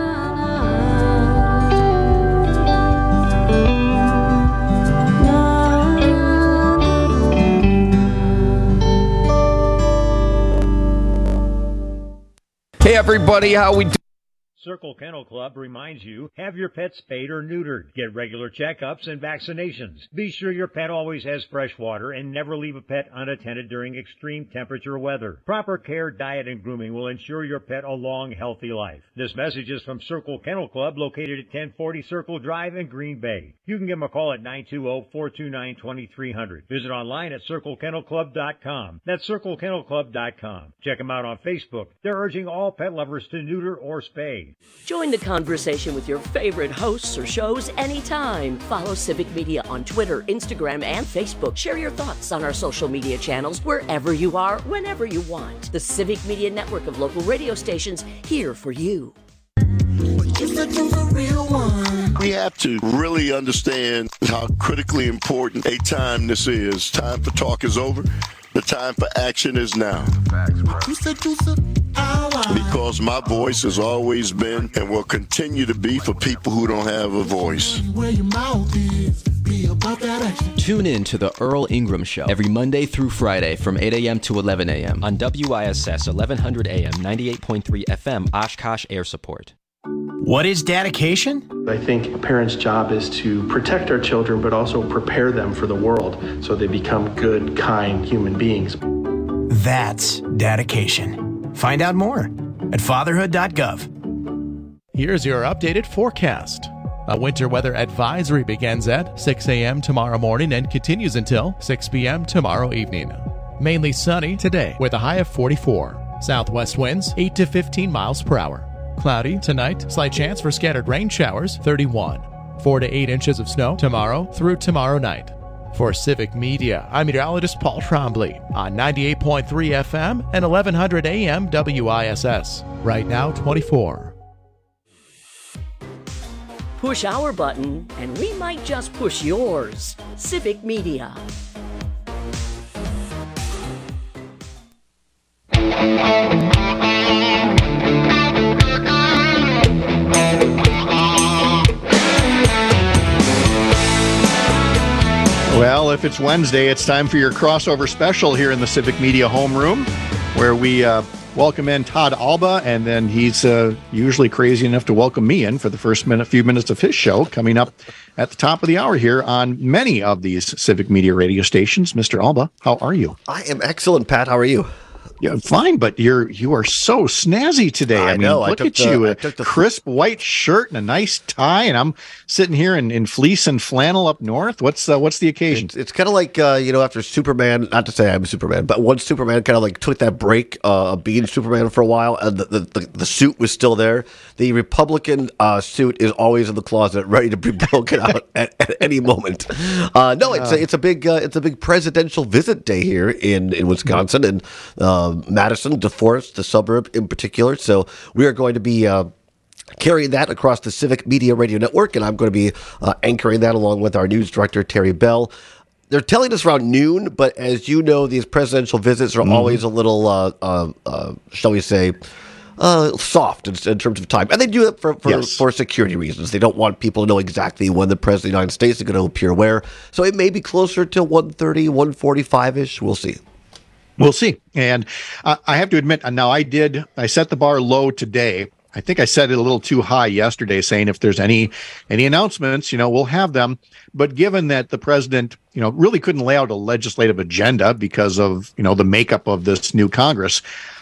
Hey, everybody, how we doing? Circle Kennel Club reminds you, have your pet spayed or neutered. Get regular checkups and vaccinations. Be sure your pet always has fresh water and never leave a pet unattended during extreme temperature weather. Proper care, diet, and grooming will ensure your pet a long, healthy life. This message is from Circle Kennel Club, located at 1040 Circle Drive in Green Bay. You can give them a call at 920-429-2300. Visit online at CircleKennelClub.com. That's CircleKennelClub.com. Check them out on Facebook. They're urging all pet lovers to neuter or spay. Join the conversation with your favorite hosts or shows anytime. Follow Civic Media on Twitter, Instagram, and Facebook. Share your thoughts on our social media channels wherever you are, whenever you want. The Civic Media network of local radio stations here for you. We have to really understand how critically important a time this is. Time for talk is over. The time for action is now. Because my voice has always been and will continue to be for people who don't have a voice. Tune in to the Earl Ingram Show every Monday through Friday from 8 a.m. to 11 a.m. on WISS 1100 AM 98.3 FM Oshkosh Air Support. What is dedication? I think a parent's job is to protect our children, but also prepare them for the world so they become good, kind human beings. That's dedication. Find out more at fatherhood.gov. Here's your updated forecast. A winter weather advisory begins at 6 a.m. tomorrow morning and continues until 6 p.m. tomorrow evening. Mainly sunny today with a high of 44. Southwest winds 8 to 15 miles per hour. Cloudy tonight, slight chance for scattered rain showers, 31. 4 to 8 inches of snow tomorrow through tomorrow night. For Civic Media, I'm meteorologist Paul Trombley on 98.3 FM and 1100 AM WISS. Right now, 24. Push our button, and we might just push yours. Civic Media. Well, if it's Wednesday, it's time for your crossover special here in the Civic Media homeroom, where we welcome in Todd Alba, and then he's usually crazy enough to welcome me in for the first few minutes of his show, coming up at the top of the hour here on many of these Civic Media radio stations. Mr. Alba, how are you? I am excellent, Pat. How are you? Yeah, fine, but you are so snazzy today. I mean, look at you, a crisp white shirt and a nice tie, and I'm sitting here in fleece and flannel up north. What's the occasion? It's kind of like after Superman. Not to say I'm Superman, but once Superman kind of like took that break of being Superman for a while, and the suit was still there. The Republican suit is always in the closet, ready to be broken out at any moment. It's a big presidential visit day here in Wisconsin and. Madison, DeForest, the suburb in particular. So we are going to be carrying that across the Civic Media Radio Network, and I'm going to be anchoring that along with our news director, Terry Bell. They're telling us around noon, but as you know, these presidential visits are always a little, shall we say, soft in terms of time. And they do it for security reasons. They don't want people to know exactly when the President of the United States is going to appear where. So it may be closer to 1:30, 1:45-ish. We'll see. We'll see. And I have to admit, now I set the bar low today. I think I set it a little too high yesterday, saying if there's any announcements, we'll have them. But given that the president, really couldn't lay out a legislative agenda because of, the makeup of this new Congress,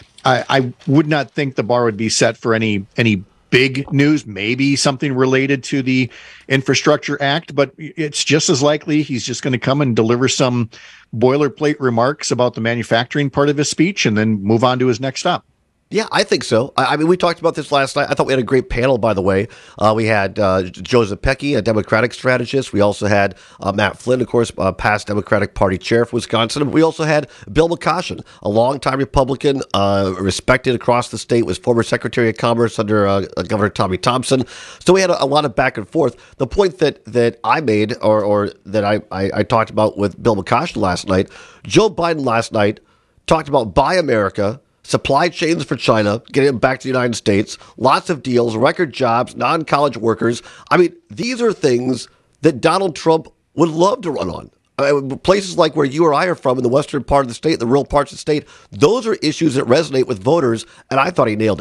I would not think the bar would be set for any big news, maybe something related to the Infrastructure Act, but it's just as likely he's just going to come and deliver some boilerplate remarks about the manufacturing part of his speech and then move on to his next stop. Yeah, I think so. I mean, we talked about this last night. I thought we had a great panel, by the way. We had Joe Zepecki, a Democratic strategist. We also had Matt Flynn, of course, past Democratic Party chair for Wisconsin. We also had Bill McCoshen, a longtime Republican, respected across the state, was former Secretary of Commerce under Governor Tommy Thompson. So we had a lot of back and forth. The point that I made, or that I talked about with Bill McCoshen last night, Joe Biden last night talked about Buy America, supply chains for China, getting them back to the United States, lots of deals, record jobs, non-college workers. I mean, these are things that Donald Trump would love to run on. I mean, places like where you or I are from in the western part of the state, the rural parts of the state, those are issues that resonate with voters, and I thought he nailed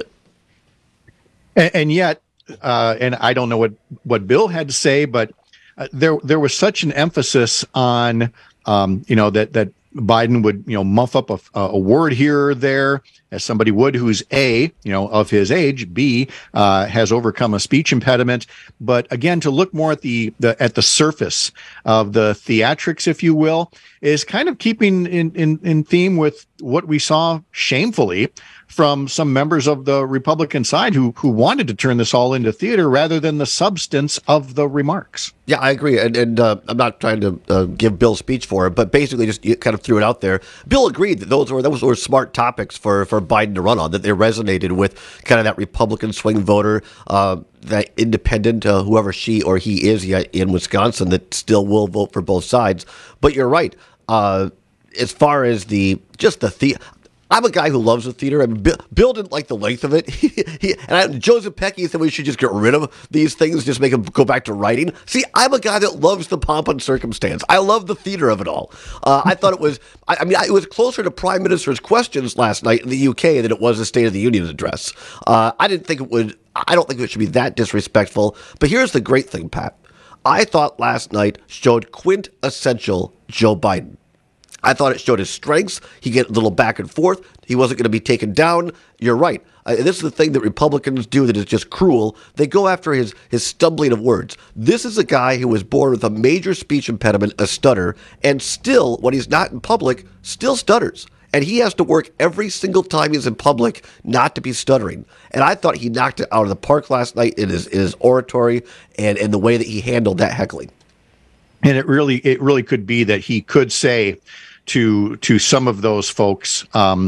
it. And yet, and I don't know what Bill had to say, but there was such an emphasis on, that Biden would, muff up a word here or there, as somebody would who's A, of his age, B, has overcome a speech impediment. But again, to look more at the surface of the theatrics, if you will, is kind of keeping in theme with what we saw shamefully from some members of the Republican side who wanted to turn this all into theater rather than the substance of the remarks. Yeah, I agree. And I'm not trying to give Bill speech for it, but basically just kind of threw it out there. Bill agreed that those were smart topics for Biden to run on, that they resonated with kind of that Republican swing voter, that independent, whoever she or he is in Wisconsin, that still will vote for both sides. But you're right. As far as I'm a guy who loves the theater. I mean, Bill didn't like the length of it. Joe Zepecki said we should just get rid of these things, just make them go back to writing. See, I'm a guy that loves the pomp and circumstance. I love the theater of it all. I thought it was, it was closer to Prime Minister's questions last night in the UK than it was the State of the Union address. I didn't think it would I don't think it should be that disrespectful. But here's the great thing, Pat. I thought last night showed quintessential Joe Biden. I thought it showed his strengths. He get a little back and forth. He wasn't going to be taken down. You're right. This is the thing that Republicans do that is just cruel. They go after his stumbling of words. This is a guy who was born with a major speech impediment, a stutter, and still, when he's not in public, still stutters. And he has to work every single time he's in public not to be stuttering. And I thought he knocked it out of the park last night in his oratory and in the way that he handled that heckling. And it really could be that he could say to some of those folks,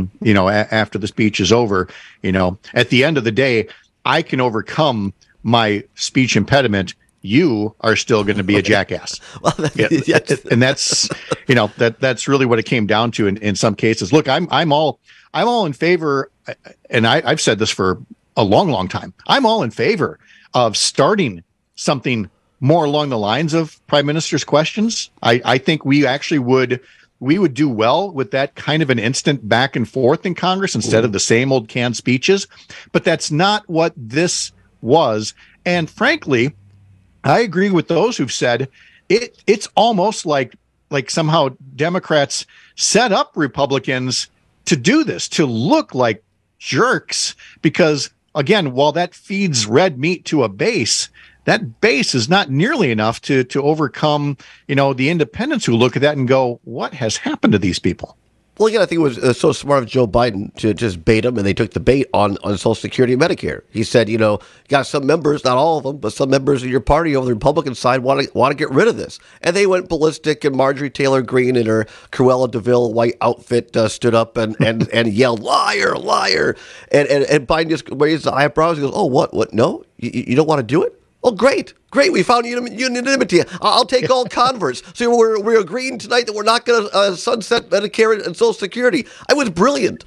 after the speech is over, at the end of the day, I can overcome my speech impediment. You are still going to be a jackass. Yes. And that's, that's really what it came down to in some cases. Look, I'm all in favor, and I've said this for a long, long time. I'm all in favor of starting something more along the lines of Prime Minister's questions. I think we would do well with that kind of an instant back and forth in Congress instead of the same old canned speeches. But that's not what this was. And frankly, I agree with those who've said it's almost like somehow Democrats set up Republicans to do this, to look like jerks, because again, while that feeds red meat to a base, that base is not nearly enough to overcome, the independents who look at that and go, what has happened to these people? Well, again, I think it was so smart of Joe Biden to just bait them, and they took the bait on Social Security and Medicare. He said, you got some members, not all of them, but some members of your party over the Republican side want to get rid of this. And they went ballistic, and Marjorie Taylor Greene in her Cruella de Vil white outfit stood up and yelled, liar, liar. And Biden just raised the eyebrows and goes, oh, what? No? You don't want to do it? Oh, great. We found unanimity. I'll take all converts. So we're agreeing tonight that we're not going to sunset Medicare and Social Security. I was brilliant.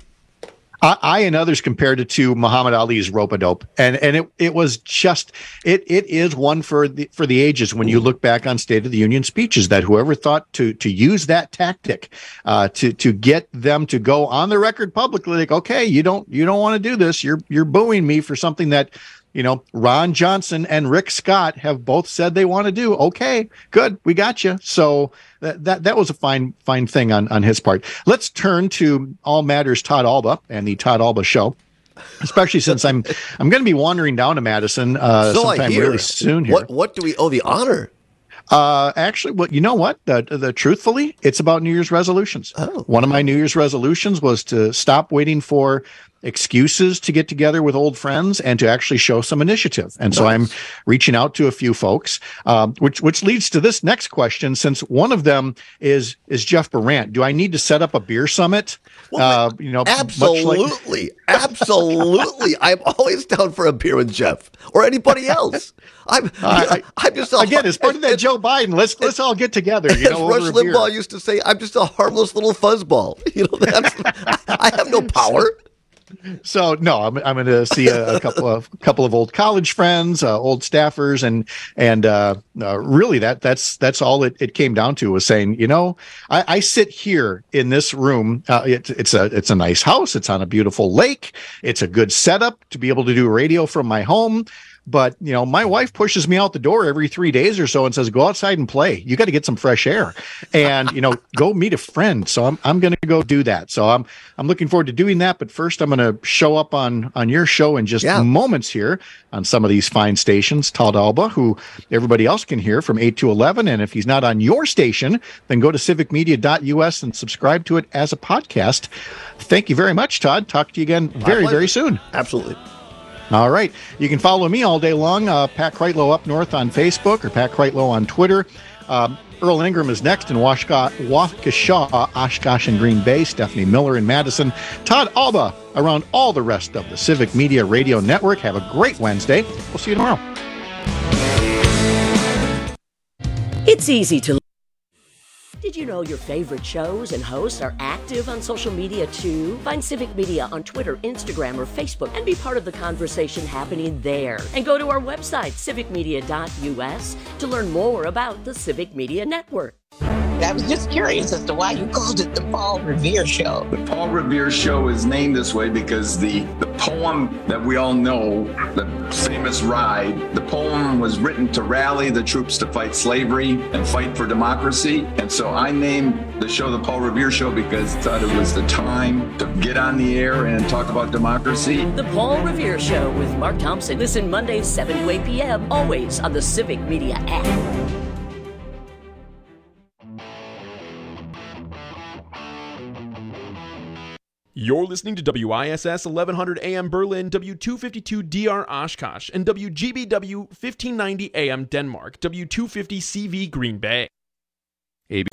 I and others compared it to Muhammad Ali's rope-a-dope, and it was just it is one for the ages when you look back on State of the Union speeches, that whoever thought to use that tactic to get them to go on the record publicly, like, okay, you don't want to do this, you're booing me for something that Ron Johnson and Rick Scott have both said they want to do. Okay, good. We got you. So that was a fine thing on his part. Let's turn to All Matters Todd Alba and the Todd Alba Show, especially since I'm going to be wandering down to Madison sometime really soon here. What do we owe the honor? Actually, well, you know what? Truthfully, it's about New Year's resolutions. Oh. One of my New Year's resolutions was to stop waiting for excuses to get together with old friends and to actually show some initiative. And so I'm reaching out to a few folks, which leads to this next question. Since one of them is Jeff Berant, do I need to set up a beer summit? Well, absolutely. Absolutely. I'm always down for a beer with Jeff or anybody else. I'm just again, as part of that Joe Biden, let's all get together. As Rush Limbaugh used to say, I'm just a harmless little fuzzball. I have no power. So no, I'm going to see a couple of old college friends, old staffers, and really that's all it came down to, was saying, I sit here in this room. It's a nice house. It's on a beautiful lake. It's a good setup to be able to do radio from my home. But, my wife pushes me out the door every 3 days or so and says, go outside and play. You got to get some fresh air and, go meet a friend. So I'm going to go do that. So I'm looking forward to doing that. But first, I'm going to show up on your show in just moments here on some of these fine stations. Todd Alba, who everybody else can hear from 8 to 11. And if he's not on your station, then go to civicmedia.us and subscribe to it as a podcast. Thank you very much, Todd. Talk to you again very soon. Absolutely. All right. You can follow me all day long, Pat Kreitlow Up North on Facebook or Pat Kreitlow on Twitter. Earl Ingram is next in Waukesha, Oshkosh, and Green Bay. Stephanie Miller in Madison. Todd Alba around all the rest of the Civic Media Radio Network. Have a great Wednesday. We'll see you tomorrow. It's easy to... Did you know your favorite shows and hosts are active on social media too? Find Civic Media on Twitter, Instagram, or Facebook and be part of the conversation happening there. And go to our website, civicmedia.us, to learn more about the Civic Media Network. I was just curious as to why you called it the Paul Revere Show. The Paul Revere Show is named this way because the poem that we all know, the famous Ride, the poem was written to rally the troops to fight slavery and fight for democracy. And so I named the show the Paul Revere Show because I thought it was the time to get on the air and talk about democracy. The Paul Revere Show with Mark Thompson. Listen Mondays 7 to 8 p.m. always on the Civic Media app. You're listening to WISS 1100 AM Berlin, W252 DR Oshkosh, and WGBW 1590 AM Denmark, W250 CV Green Bay.